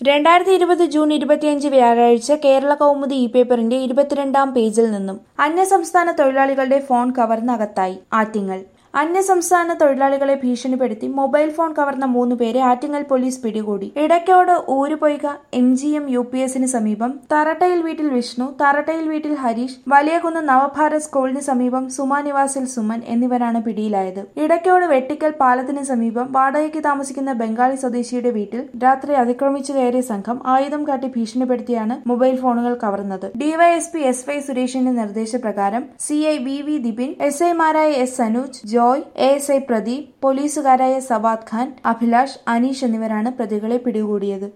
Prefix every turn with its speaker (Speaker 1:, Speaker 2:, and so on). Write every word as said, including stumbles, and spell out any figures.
Speaker 1: രണ്ടായിരത്തി ഇരുപത് ജൂൺ ഇരുപത്തിയഞ്ച് വ്യാഴാഴ്ച കേരള കൗമുദി ഇ പേപ്പറിന്റെ ഇരുപത്തിരണ്ടാം പേജിൽ നിന്നും അന്യസംസ്ഥാന തൊഴിലാളികളുടെ ഫോൺ കവർന്ന് അകത്തായി ആറ്റിങ്ങൽ. അന്യസംസ്ഥാന തൊഴിലാളികളെ ഭീഷണിപ്പെടുത്തി മൊബൈൽ ഫോൺ കവർന്ന മൂന്ന് പേരെ ആറ്റിങ്ങൽ പോലീസ് പിടികൂടി. Idaykkode Oorupoika M G M U P എസിന് സമീപം തറട്ടയിൽ വീട്ടിൽ വിഷ്ണു, തറട്ടയിൽ വീട്ടിൽ ഹരീഷ്, വലിയകുന്ന് നവഭാരത് സ്കൂളിന് സമീപം സുമ നിവാസിൽ സുമൻ എന്നിവരാണ് പിടിയിലായത്. ഇടയ്ക്കോട് വെട്ടിക്കൽ പാലത്തിന് സമീപം വാടകയ്ക്ക് താമസിക്കുന്ന ബംഗാളി സ്വദേശിയുടെ വീട്ടിൽ രാത്രി അതിക്രമിച്ചു കയറിയ സംഘം ആയുധം കാട്ടി ഭീഷണിപ്പെടുത്തിയാണ് മൊബൈൽ ഫോണുകൾ കവർന്നത്. ഡിവൈഎസ്പി എസ് വൈ സുരേഷിന്റെ നിർദ്ദേശപ്രകാരം C I V V Dipin, S ഐമാരായ S Anooj, Joy, A S I Pradeep, പോലീസുകാരായ സവാദ് ഖാൻ, അഭിലാഷ്, അനീഷ് എന്നിവരാണ് പ്രതികളെ പിടികൂടിയത്.